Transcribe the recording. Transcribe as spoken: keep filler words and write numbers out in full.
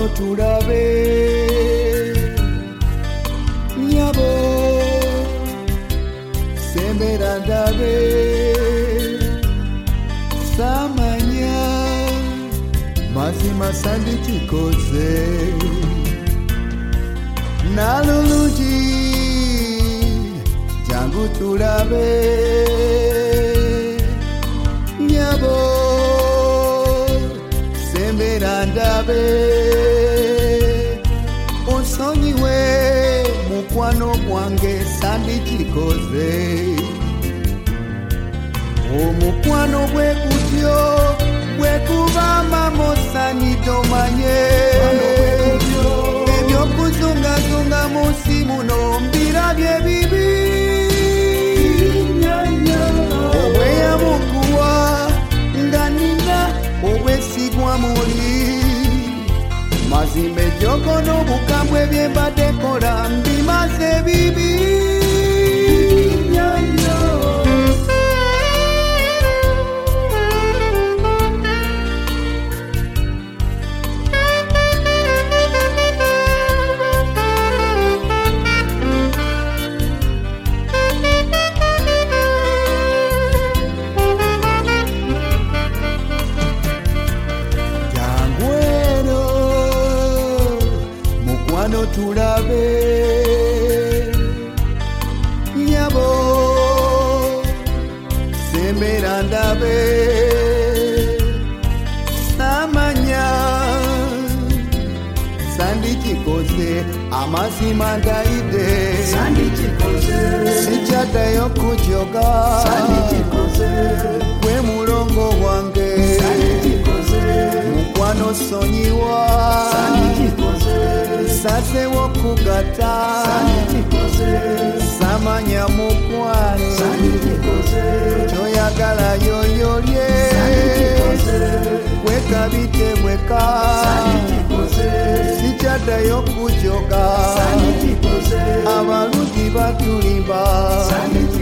mukwano tulabe nyabo sembera ndabe samanya mazima sandikikoze naluluji jangu tulabe nyabo sembera ndabe onsonyiwe mukwano gwange sandikikoze omukwano gwe gutyo gwe kubamba mosani tomanye ebyokuzungazunga munsi muno mbirabye bibi obweyamukuwa nga nina obwesigwa muli mazimbe joko n'obukambwe byembadde kola mbimaze bibi tulabe nyabo sembera ndabe samanya sandikikoze amazima ndaide sandikikoze sikyaddayo kujoga sandikikoze gwe mulongo wange sandikikoze mukwano sonyiwa sandikikoze sase wokugata sandikikoze samanya mukwano sandikikoze kyoyagala yoyolye sandikikoze wekabite weka sandikikoze sikyaddayo kujoga sandikikoze abalungi batulimba sandikikoze